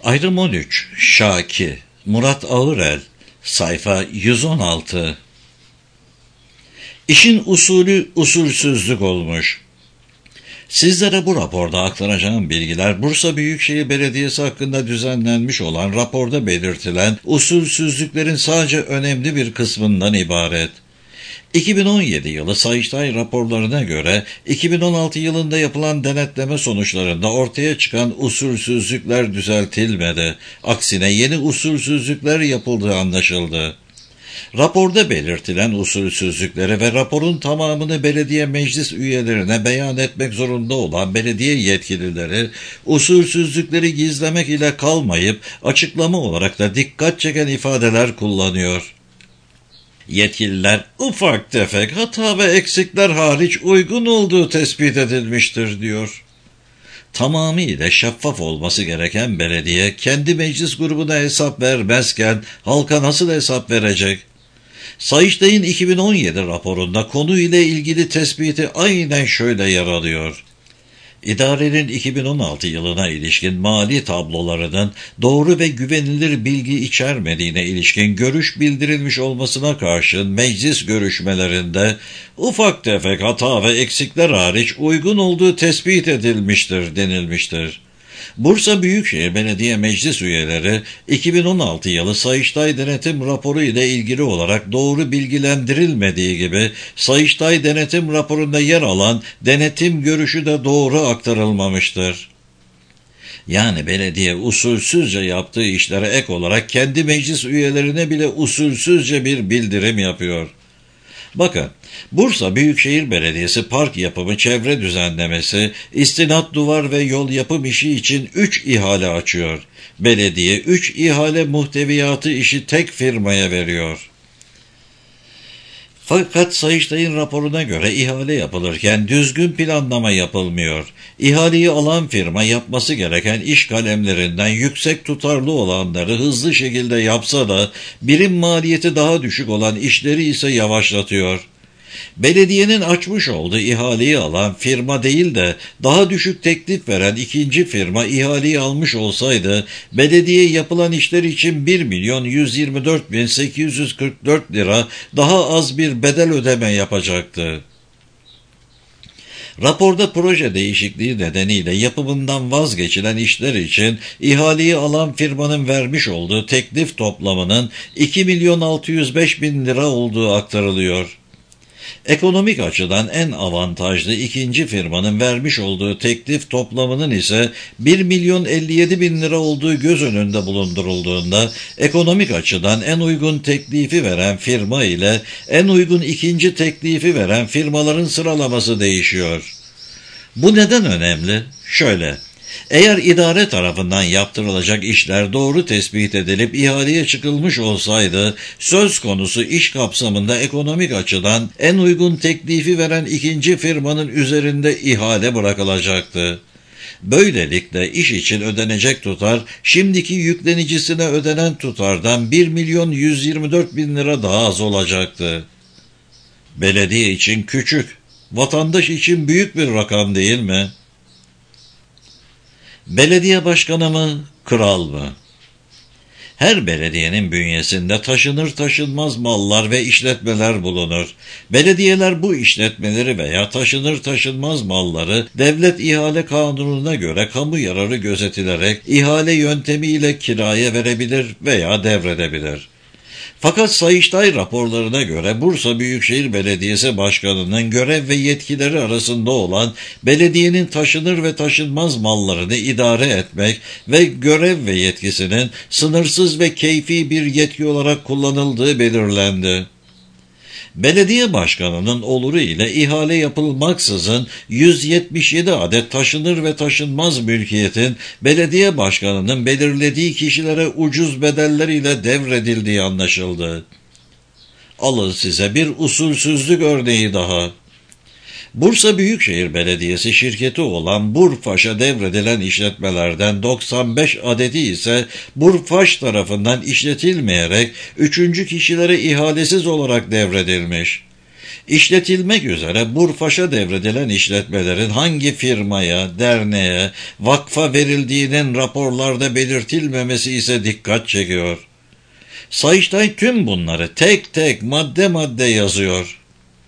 Ayrım 13 Şaki Murat Ağırel Sayfa 116. İşin usulü usulsüzlük olmuş. Sizlere bu raporda aktaracağım bilgiler Bursa Büyükşehir Belediyesi hakkında düzenlenmiş olan raporda belirtilen usulsüzlüklerin sadece önemli bir kısmından ibaret. 2017 yılı Sayıştay raporlarına göre 2016 yılında yapılan denetleme sonuçlarında ortaya çıkan usulsüzlükler düzeltilmedi. Aksine yeni usulsüzlükler yapıldığı anlaşıldı. Raporda belirtilen usulsüzlükleri ve raporun tamamını belediye meclis üyelerine beyan etmek zorunda olan belediye yetkilileri, usulsüzlükleri gizlemek ile kalmayıp açıklama olarak da dikkat çeken ifadeler kullanıyor. Yetkililer ufak tefek hata ve eksikler hariç uygun olduğu tespit edilmiştir diyor. Tamamıyla şeffaf olması gereken belediye kendi meclis grubuna hesap vermezken halka nasıl hesap verecek? Sayıştay'ın 2017 raporunda konuyla ilgili tespiti aynen şöyle yer alıyor. İdarenin 2016 yılına ilişkin mali tablolarının doğru ve güvenilir bilgi içermediğine ilişkin görüş bildirilmiş olmasına karşın meclis görüşmelerinde ufak tefek hata ve eksikler hariç uygun olduğu tespit edilmiştir denilmiştir. Bursa Büyükşehir Belediye Meclis üyeleri 2016 yılı Sayıştay denetim raporu ile ilgili olarak doğru bilgilendirilmediği gibi Sayıştay denetim raporunda yer alan denetim görüşü de doğru aktarılmamıştır. Yani belediye usulsüzce yaptığı işlere ek olarak kendi meclis üyelerine bile usulsüzce bir bildirim yapıyor. Bakın, Bursa Büyükşehir Belediyesi park yapımı, çevre düzenlemesi, istinat duvar ve yol yapım işi için 3 ihale açıyor. Belediye 3 ihale muhteviyatı işi tek firmaya veriyor. Fakat Sayıştay'ın raporuna göre ihale yapılırken düzgün planlama yapılmıyor. İhaleyi alan firma yapması gereken iş kalemlerinden yüksek tutarlı olanları hızlı şekilde yapsa da birim maliyeti daha düşük olan işleri ise yavaşlatıyor. Belediyenin açmış olduğu ihaleyi alan firma değil de daha düşük teklif veren ikinci firma ihaleyi almış olsaydı belediye yapılan işler için 1.124.844 lira daha az bir bedel ödeme yapacaktı. Raporda proje değişikliği nedeniyle yapımından vazgeçilen işler için ihaleyi alan firmanın vermiş olduğu teklif toplamının 2.605.000 lira olduğu aktarılıyor. Ekonomik açıdan en avantajlı ikinci firmanın vermiş olduğu teklif toplamının ise 1.057.000 lira olduğu göz önünde bulundurulduğunda ekonomik açıdan en uygun teklifi veren firma ile en uygun ikinci teklifi veren firmaların sıralaması değişiyor. Bu neden önemli? Şöyle. Eğer idare tarafından yaptırılacak işler doğru tespit edilip ihaleye çıkılmış olsaydı, söz konusu iş kapsamında ekonomik açıdan en uygun teklifi veren ikinci firmanın üzerinde ihale bırakılacaktı. Böylelikle iş için ödenecek tutar, şimdiki yüklenicisine ödenen tutardan 1.124.000 lira daha az olacaktı. Belediye için küçük, vatandaş için büyük bir rakam değil mi? Belediye başkanı mı, kral mı? Her belediyenin bünyesinde taşınır taşınmaz mallar ve işletmeler bulunur. Belediyeler bu işletmeleri veya taşınır taşınmaz malları devlet ihale kanununa göre kamu yararı gözetilerek ihale yöntemiyle kiraya verebilir veya devredebilir. Fakat Sayıştay raporlarına göre Bursa Büyükşehir Belediyesi Başkanı'nın görev ve yetkileri arasında olan belediyenin taşınır ve taşınmaz mallarını idare etmek ve görev ve yetkisinin sınırsız ve keyfi bir yetki olarak kullanıldığı belirlendi. Belediye başkanının oluru ile ihale yapılmaksızın 177 adet taşınır ve taşınmaz mülkiyetin belediye başkanının belirlediği kişilere ucuz bedeller ile devredildiği anlaşıldı. Alın size bir usulsüzlük örneği daha. Bursa Büyükşehir Belediyesi şirketi olan Burfaş'a devredilen işletmelerden 95 adeti ise Burfaş tarafından işletilmeyerek üçüncü kişilere ihalesiz olarak devredilmiş. İşletilmek üzere Burfaş'a devredilen işletmelerin hangi firmaya, derneğe, vakfa verildiğinin raporlarda belirtilmemesi ise dikkat çekiyor. Sayıştay tüm bunları tek tek madde madde yazıyor.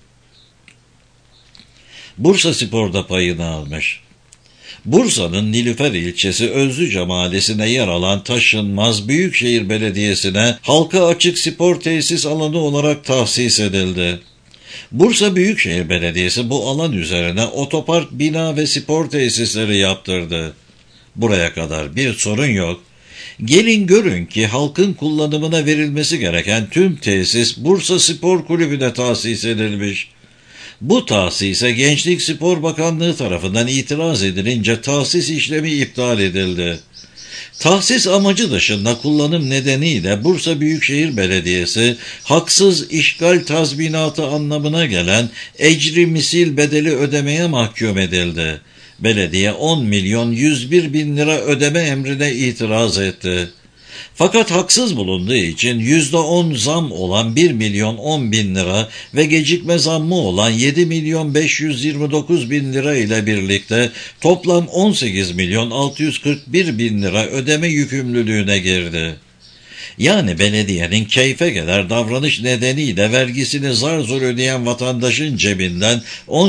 Bursa Spor'da payını almış. Bursa'nın Nilüfer ilçesi Özlüce mahallesine yer alan Taşınmaz Büyükşehir Belediyesi'ne halka açık spor tesis alanı olarak tahsis edildi. Bursa Büyükşehir Belediyesi bu alan üzerine otopark, bina ve spor tesisleri yaptırdı. Buraya kadar bir sorun yok. Gelin görün ki halkın kullanımına verilmesi gereken tüm tesis Bursa Spor Kulübü'ne tahsis edilmiş. Bu tahsise Gençlik Spor Bakanlığı tarafından itiraz edilince tahsis işlemi iptal edildi. Tahsis amacı dışında kullanım nedeniyle Bursa Büyükşehir Belediyesi haksız işgal tazminatı anlamına gelen ecri misil bedeli ödemeye mahkum edildi. Belediye 10.101.000 lira ödeme emrine itiraz etti. Fakat haksız bulunduğu için %10 zam olan 1.010.000 lira ve gecikme zammı olan 7.529.000 lira ile birlikte toplam 18.641.000 lira ödeme yükümlülüğüne girdi. Yani belediyenin keyfe gelir davranış nedeniyle vergisini zar ödeyen vatandaşın cebinden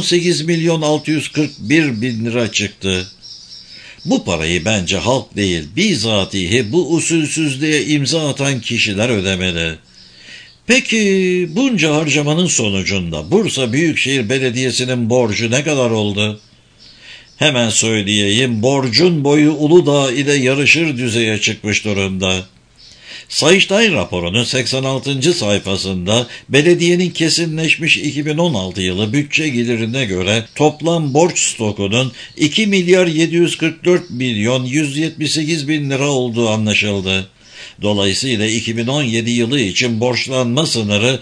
18.641.000 lira çıktı. Bu parayı bence halk değil, bizatihi bu usulsüzlüğe imza atan kişiler ödemeli. Peki bunca harcamanın sonucunda Bursa Büyükşehir Belediyesi'nin borcu ne kadar oldu? Hemen söyleyeyim, borcun boyu Uludağ ile yarışır düzeye çıkmış durumda. Sayıştay raporunun 86. sayfasında belediyenin kesinleşmiş 2016 yılı bütçe gelirine göre toplam borç stokunun 2.744.178.000 lira olduğu anlaşıldı. Dolayısıyla 2017 yılı için borçlanma sınırı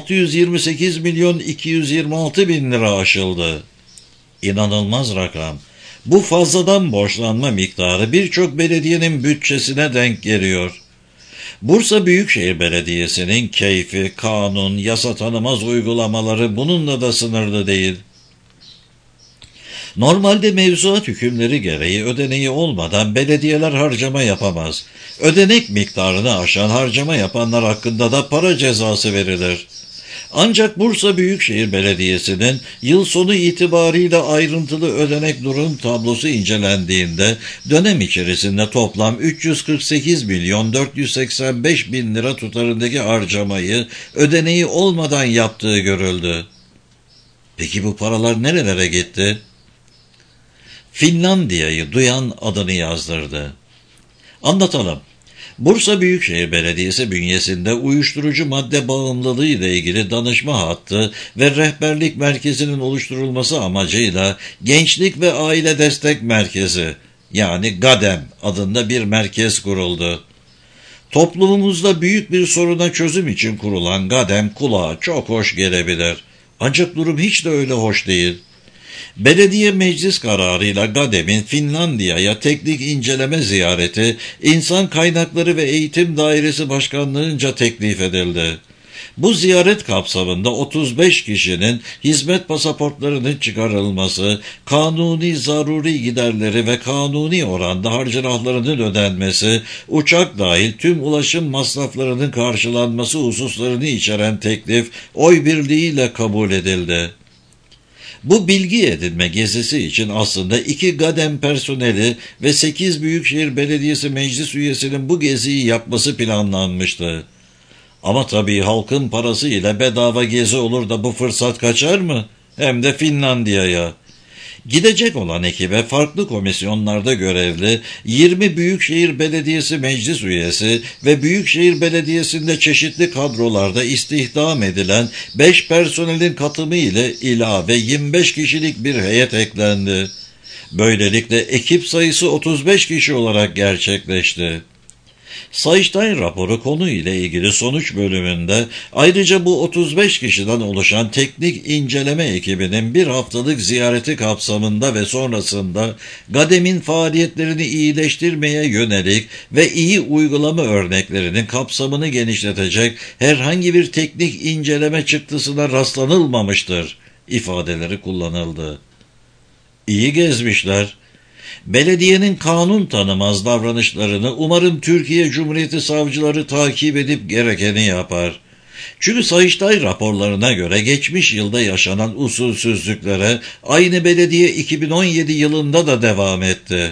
628.226.000 lira aşıldı. İnanılmaz rakam. Bu fazladan borçlanma miktarı birçok belediyenin bütçesine denk geliyor. Bursa Büyükşehir Belediyesi'nin keyfi, kanun, yasa tanımaz uygulamaları bununla da sınırlı değil. Normalde mevzuat hükümleri gereği ödeneği olmadan belediyeler harcama yapamaz. Ödenek miktarını aşan harcama yapanlar hakkında da para cezası verilir. Ancak Bursa Büyükşehir Belediyesi'nin yıl sonu itibariyle ayrıntılı ödenek durum tablosu incelendiğinde dönem içerisinde toplam 348.485.000 lira tutarındaki harcamayı ödeneği olmadan yaptığı görüldü. Peki bu paralar nerelere gitti? Finlandiya'yı duyan adını yazdırdı. Anlatalım. Bursa Büyükşehir Belediyesi bünyesinde uyuşturucu madde bağımlılığı ile ilgili danışma hattı ve rehberlik merkezinin oluşturulması amacıyla Gençlik ve Aile Destek Merkezi yani GADEM adında bir merkez kuruldu. Toplumumuzda büyük bir soruna çözüm için kurulan GADEM kulağa çok hoş gelebilir. Ancak durum hiç de öyle hoş değil. Belediye meclis kararıyla GADEM'in Finlandiya'ya teknik inceleme ziyareti İnsan Kaynakları ve Eğitim Dairesi Başkanlığı'nca teklif edildi. Bu ziyaret kapsamında 35 kişinin hizmet pasaportlarının çıkarılması, kanuni zaruri giderleri ve kanuni oranda harcırahlarının ödenmesi, uçak dahil tüm ulaşım masraflarının karşılanması hususlarını içeren teklif oy birliğiyle kabul edildi. Bu bilgi edinme gezisi için aslında 2 GADEM personeli ve 8 Büyükşehir Belediyesi meclis üyesinin bu geziyi yapması planlanmıştı. Ama tabii halkın parası ile bedava gezi olur da bu fırsat kaçar mı? Hem de Finlandiya'ya. Gidecek olan ekibe farklı komisyonlarda görevli 20 Büyükşehir Belediyesi meclis üyesi ve Büyükşehir Belediyesi'nde çeşitli kadrolarda istihdam edilen 5 personelin katımı ile ilave 25 kişilik bir heyet eklendi. Böylelikle ekip sayısı 35 kişi olarak gerçekleşti. Sayıştay raporu konu ile ilgili sonuç bölümünde ayrıca bu 35 kişiden oluşan teknik inceleme ekibinin bir haftalık ziyareti kapsamında ve sonrasında GADEM'in faaliyetlerini iyileştirmeye yönelik ve iyi uygulama örneklerinin kapsamını genişletecek herhangi bir teknik inceleme çıktısına rastlanılmamıştır ifadeleri kullanıldı. İyi gezmişler. Belediyenin kanun tanımaz davranışlarını umarım Türkiye Cumhuriyeti savcıları takip edip gerekeni yapar. Çünkü Sayıştay raporlarına göre geçmiş yılda yaşanan usulsüzlüklere aynı belediye 2017 yılında da devam etti.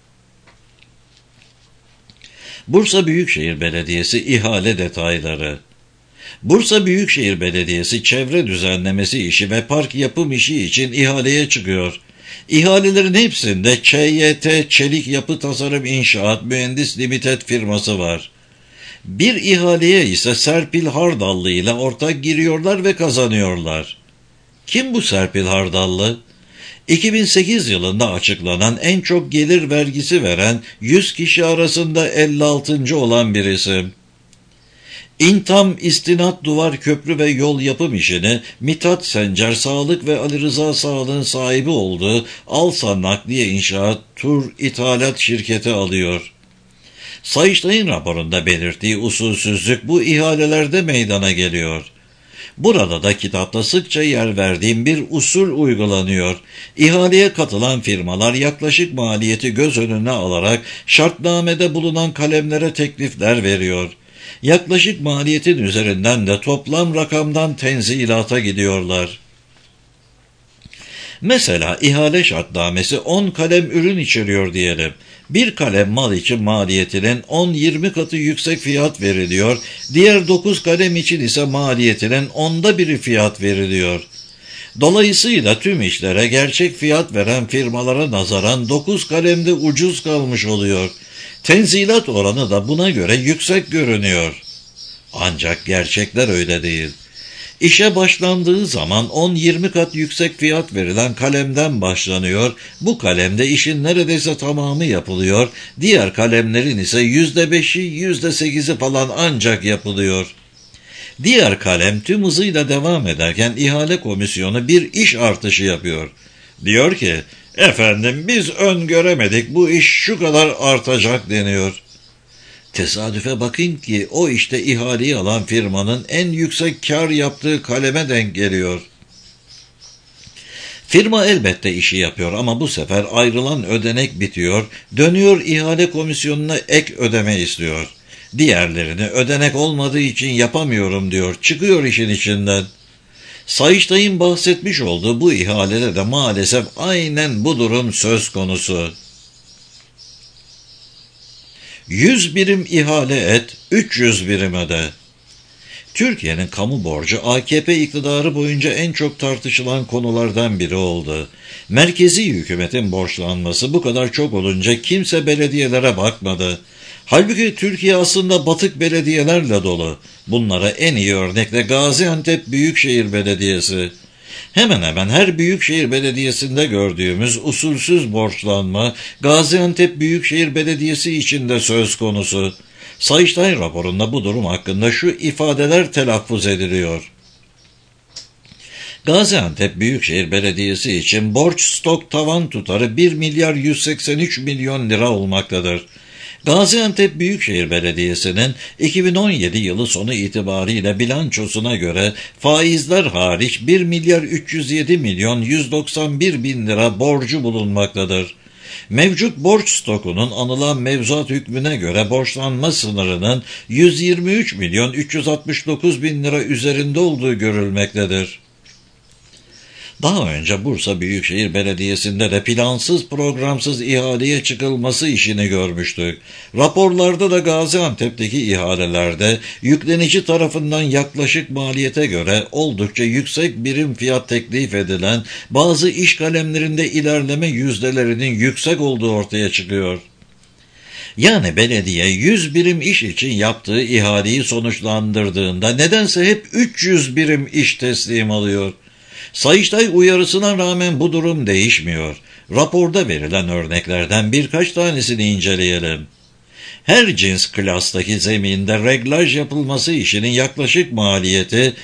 Bursa Büyükşehir Belediyesi ihale detayları. Bursa Büyükşehir Belediyesi çevre düzenlemesi işi ve park yapım işi için ihaleye çıkıyor. İhalelerin hepsinde ÇYT Çelik Yapı Tasarım İnşaat Mühendis Limited firması var. Bir ihaleye ise Serpil Hardallı ile ortak giriyorlar ve kazanıyorlar. Kim bu Serpil Hardallı? 2008 yılında açıklanan en çok gelir vergisi veren 100 kişi arasında 56. olan bir isim. İntam, istinat, duvar, köprü ve yol yapım işini Mithat Sencer Sağlık ve Ali Rıza Sağlık'ın sahibi olduğu Alsan Nakliye İnşaat Tur İthalat Şirketi alıyor. Sayıştay'ın raporunda belirttiği usulsüzlük bu ihalelerde meydana geliyor. Burada da kitapta sıkça yer verdiğim bir usul uygulanıyor. İhaleye katılan firmalar yaklaşık maliyeti göz önüne alarak şartnamede bulunan kalemlere teklifler veriyor. Yaklaşık maliyetin üzerinden de toplam rakamdan tenzilata gidiyorlar. Mesela ihale şartnamesi 10 kalem ürün içeriyor diyelim. Bir kalem mal için maliyetinin 10-20 katı yüksek fiyat veriliyor, diğer 9 kalem için ise maliyetinin 1/10 fiyat veriliyor. Dolayısıyla tüm işlere gerçek fiyat veren firmalara nazaran 9 kalemde ucuz kalmış oluyor. Tenzilat oranı da buna göre yüksek görünüyor. Ancak gerçekler öyle değil. İşe başlandığı zaman 10-20 kat yüksek fiyat verilen kalemden başlanıyor. Bu kalemde işin neredeyse tamamı yapılıyor. Diğer kalemlerin ise %5'i, %8'i falan ancak yapılıyor. Diğer kalem tüm hızıyla devam ederken ihale komisyonu bir iş artışı yapıyor. Diyor ki, efendim biz öngöremedik, bu iş şu kadar artacak deniyor. Tesadüfe bakın ki o işte ihaleyi alan firmanın en yüksek kar yaptığı kaleme denk geliyor. Firma elbette işi yapıyor ama bu sefer ayrılan ödenek bitiyor, dönüyor ihale komisyonuna ek ödeme istiyor. Diğerlerini ödenek olmadığı için yapamıyorum diyor, çıkıyor işin içinden. Sayıştay'ın bahsetmiş olduğu bu ihalede de maalesef aynen bu durum söz konusu. 100 birim ihale et, 300 birim öde. Türkiye'nin kamu borcu AKP iktidarı boyunca en çok tartışılan konulardan biri oldu. Merkezi hükümetin borçlanması bu kadar çok olunca kimse belediyelere bakmadı. Halbuki Türkiye aslında batık belediyelerle dolu. Bunlara en iyi örnek de Gaziantep Büyükşehir Belediyesi. Hemen hemen her büyükşehir belediyesinde gördüğümüz usulsüz borçlanma Gaziantep Büyükşehir Belediyesi için de söz konusu. Sayıştay raporunda bu durum hakkında şu ifadeler telaffuz ediliyor. Gaziantep Büyükşehir Belediyesi için borç stok tavan tutarı 1 milyar 183 milyon lira olmaktadır. Gaziantep Büyükşehir Belediyesi'nin 2017 yılı sonu itibariyle bilançosuna göre faizler hariç 1 milyar 307 milyon 191 bin lira borcu bulunmaktadır. Mevcut borç stokunun anılan mevzuat hükmüne göre borçlanma sınırının 123 milyon 369 bin lira üzerinde olduğu görülmektedir. Daha önce Bursa Büyükşehir Belediyesi'nde de plansız programsız ihaleye çıkılması işini görmüştük. Raporlarda da Gaziantep'teki ihalelerde yüklenici tarafından yaklaşık maliyete göre oldukça yüksek birim fiyat teklif edilen bazı iş kalemlerinde ilerleme yüzdelerinin yüksek olduğu ortaya çıkıyor. Yani belediye 100 birim iş için yaptığı ihaleyi sonuçlandırdığında nedense hep 300 birim iş teslim alıyor. Sayıştay uyarısına rağmen bu durum değişmiyor. Raporda verilen örneklerden birkaç tanesini inceleyelim. Her cins klastaki zeminde reglaj yapılması işinin yaklaşık maliyeti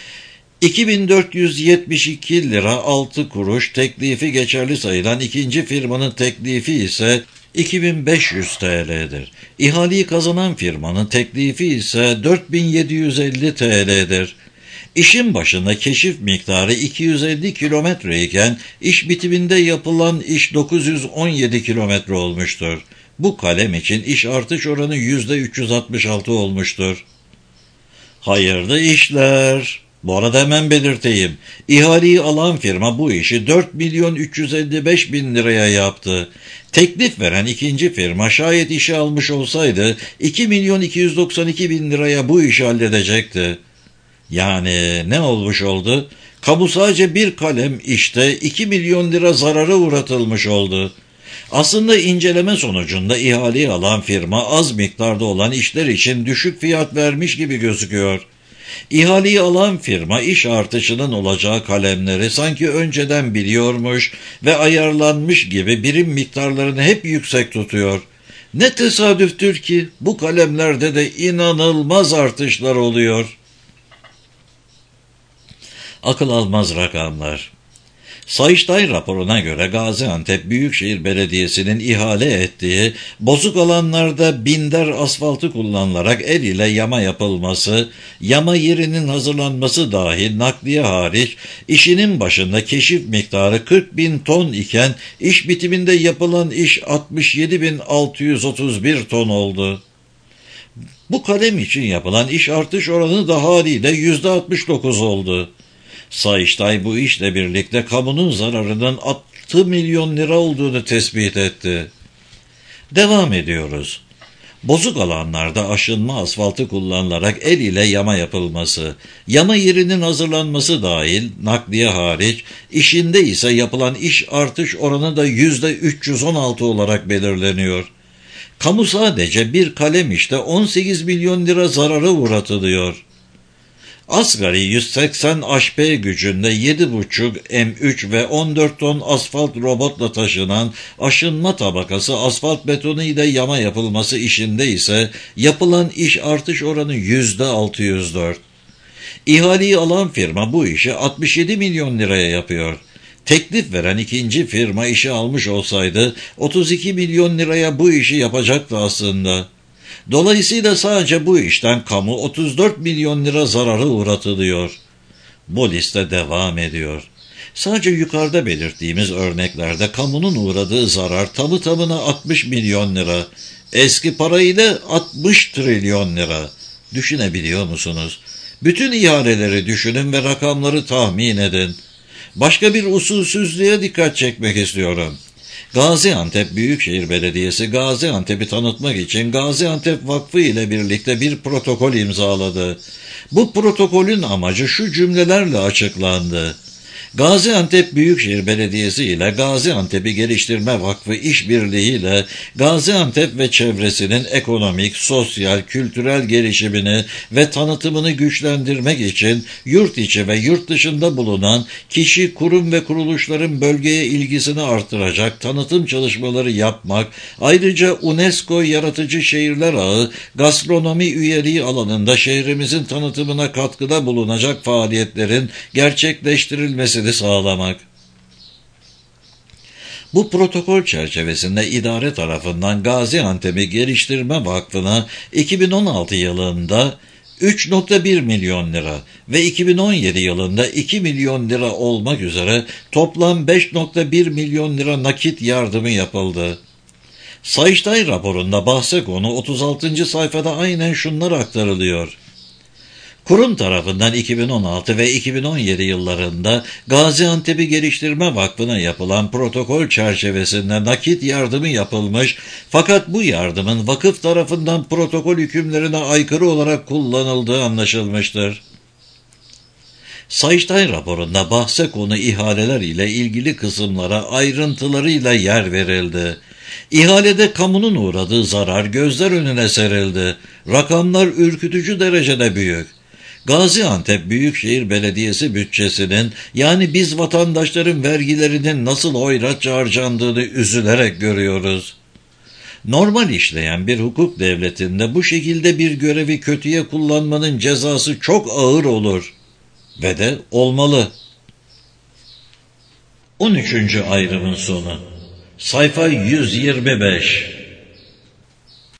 2472 lira 6 kuruş, teklifi geçerli sayılan ikinci firmanın teklifi ise 2500 TL'dir. İhaleyi kazanan firmanın teklifi ise 4750 TL'dir. İşin başında keşif miktarı 250 kilometre iken iş bitiminde yapılan iş 917 kilometre olmuştur. Bu kalem için iş artış oranı %366 olmuştur. Hayırlı işler. Bu arada hemen belirteyim. İhaleyi alan firma bu işi 4.355.000 liraya yaptı. Teklif veren ikinci firma şayet işi almış olsaydı 2.292.000 liraya bu işi halledecekti. Yani ne olmuş oldu? Kamu sadece bir kalem işte 2 milyon lira zarara uğratılmış oldu. Aslında inceleme sonucunda ihaleyi alan firma az miktarda olan işler için düşük fiyat vermiş gibi gözüküyor. İhaleyi alan firma iş artışının olacağı kalemleri sanki önceden biliyormuş ve ayarlanmış gibi birim miktarlarını hep yüksek tutuyor. Ne tesadüftür ki bu kalemlerde de inanılmaz artışlar oluyor. Akıl almaz rakamlar. Sayıştay raporuna göre Gaziantep Büyükşehir Belediyesi'nin ihale ettiği bozuk alanlarda binder asfaltı kullanılarak el ile yama yapılması, yama yerinin hazırlanması dahil nakliye hariç işinin başında keşif miktarı 40.000 ton iken iş bitiminde yapılan iş 67.631 ton oldu. Bu kalem için yapılan iş artış oranı da haliyle %69 oldu. Sayıştay bu işle birlikte kamunun zararının 6 milyon lira olduğunu tespit etti. Devam ediyoruz. Bozuk alanlarda aşınma asfaltı kullanılarak el ile yama yapılması, yama yerinin hazırlanması dahil nakliye hariç, işinde ise yapılan iş artış oranı da %316 olarak belirleniyor. Kamu sadece bir kalem işte 18 milyon lira zarara uğratılıyor. Asgari 180 HP gücünde 7,5 M3 ve 14 ton asfalt robotla taşınan aşınma tabakası asfalt betonu ile yama yapılması işinde ise yapılan iş artış oranı %604. İhaleyi alan firma bu işi 67 milyon liraya yapıyor. Teklif veren ikinci firma işi almış olsaydı 32 milyon liraya bu işi yapacaktı aslında. Dolayısıyla sadece bu işten kamu 34 milyon lira zararı uğratılıyor. Bu liste devam ediyor. Sadece yukarıda belirttiğimiz örneklerde kamunun uğradığı zarar tamı tamına 60 milyon lira. Eski parayla 60 trilyon lira. Düşünebiliyor musunuz? Bütün ihaleleri düşünün ve rakamları tahmin edin. Başka bir usulsüzlüğe dikkat çekmek istiyorum. Gaziantep Büyükşehir Belediyesi Gaziantep'i tanıtmak için Gaziantep Vakfı ile birlikte bir protokol imzaladı. Bu protokolün amacı şu cümlelerle açıklandı. Gaziantep Büyükşehir Belediyesi ile Gaziantep'i Geliştirme Vakfı işbirliğiyle Gaziantep ve çevresinin ekonomik, sosyal, kültürel gelişimini ve tanıtımını güçlendirmek için yurt içi ve yurt dışında bulunan kişi, kurum ve kuruluşların bölgeye ilgisini artıracak tanıtım çalışmaları yapmak, ayrıca UNESCO Yaratıcı Şehirler Ağı, gastronomi üyeliği alanında şehrimizin tanıtımına katkıda bulunacak faaliyetlerin gerçekleştirilmesini sağlamak. Bu protokol çerçevesinde idare tarafından Gaziantep'i Geliştirme Vakfı'na 2016 yılında 3,1 milyon lira ve 2017 yılında 2 milyon lira olmak üzere toplam 5,1 milyon lira nakit yardımı yapıldı. Sayıştay raporunda bahse konu 36. sayfada aynen şunlar aktarılıyor. Kurum tarafından 2016 ve 2017 yıllarında Gaziantep'i Geliştirme Vakfı'na yapılan protokol çerçevesinde nakit yardımı yapılmış fakat bu yardımın vakıf tarafından protokol hükümlerine aykırı olarak kullanıldığı anlaşılmıştır. Sayıştay raporunda bahse konu ihaleler ile ilgili kısımlara ayrıntılarıyla yer verildi. İhalede kamunun uğradığı zarar gözler önüne serildi. Rakamlar ürkütücü derecede büyük. Gaziantep Büyükşehir Belediyesi bütçesinin yani biz vatandaşların vergilerinin nasıl hoyratça harcandığını üzülerek görüyoruz. Normal işleyen bir hukuk devletinde bu şekilde bir görevi kötüye kullanmanın cezası çok ağır olur. Ve de olmalı. 13. ayrımın sonu. Sayfa 125.